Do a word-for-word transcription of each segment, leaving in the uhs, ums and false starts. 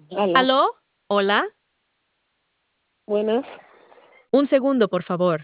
Aló, ¿Aló? ¿Hola? buenas. Un segundo, por favor.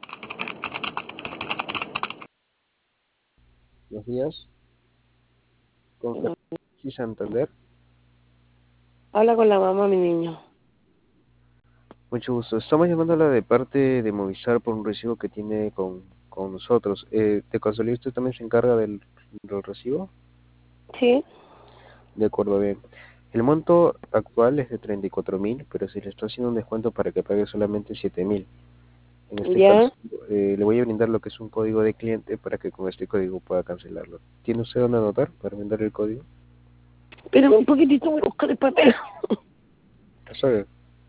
Buenos días, con Francis Santander. Habla con la mamá, mi niño. Mucho gusto. Estamos llamándola de parte de Movistar por un recibo que tiene con, con nosotros. Eh, ¿de casualidad usted también se encarga del, del recibo? Sí, De acuerdo, bien. El monto actual es de treinta y cuatro mil, pero se le está haciendo un descuento para que pague solamente siete mil. En este caso, ya. eh, le voy a brindar lo que es un código de cliente para que con este código pueda cancelarlo. ¿Tiene usted dónde anotar para brindar el código? Espérame un poquitito, voy a buscar el papel. Está bien.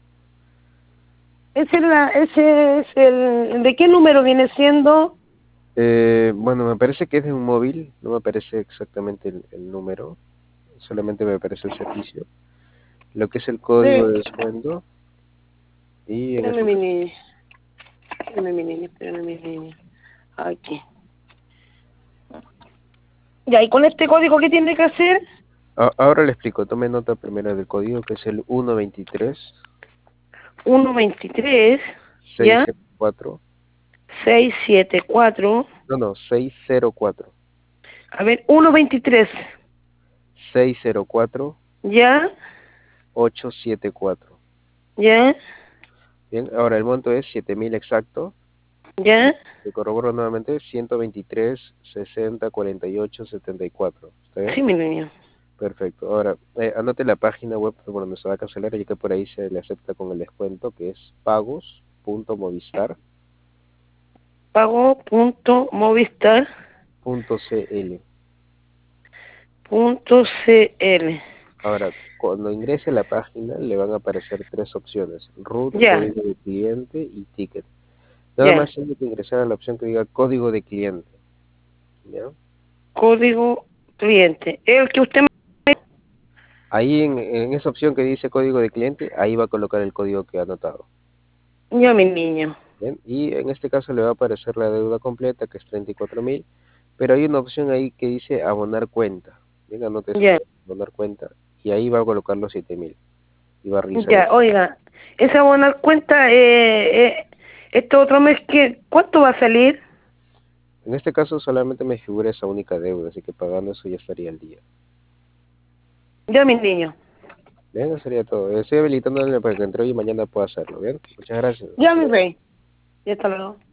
Ese, es la, ese es el... ¿De qué número viene siendo? Eh, bueno, me parece que es de un móvil, no me aparece exactamente el, el número, solamente me aparece el servicio, lo que es el código De... de descuento y en Espérame, este mi caso, niña. Espérame, mi niña, espérame, mi niña. Aquí. Ya, ¿y con este código qué tiene que hacer? a- ahora le explico, tome nota primero del código que es el uno veintitrés Uno veintitrés, ya. seiscientos cuatro, Seis siete cuatro. no, no, seiscientos cuatro, A ver, uno veintitrés, seiscientos cuatro, ya, ochocientos setenta y cuatro. ya, Bien, ahora el monto es siete mil exacto, ya. le corroboro nuevamente, ciento veintitrés, sesenta, cuarenta y ocho, setenta y cuatro, ¿está bien? Sí, mi niño. Perfecto. Ahora, eh, anote la página web por donde se va a cancelar, ya que por ahí se le acepta con el descuento, que es pagos.movistar.cl. Pago punto movistar punto cl. Ahora, cuando ingrese a la página, le van a aparecer tres opciones: root, Ya, código de cliente y ticket. Nada ya. más tiene que ingresar a la opción que diga código de cliente. ¿Ya? Código cliente. El que usted me... Ahí en, en esa opción que dice código de cliente, ahí va a colocar el código que ha anotado. Ya, mi niño. Bien, y en este caso le va a aparecer la deuda completa, que es treinta y cuatro mil, pero hay una opción ahí que dice abonar cuenta. Bien, anote eso, Ya, abonar cuenta, y ahí va a colocar los siete mil, y va a realizar ya. eso. Oiga, esa abonar cuenta, eh, eh, este otro mes, ¿qué, ¿cuánto va a salir? En este caso solamente me figura esa única deuda, así que pagando eso ya estaría al día. Ya, mi niño. Bien, eso sería todo. Estoy habilitándole para que entre hoy y mañana pueda hacerlo, ¿bien? Muchas gracias. Ya, Hasta mi luego. rey. Ya, hasta luego.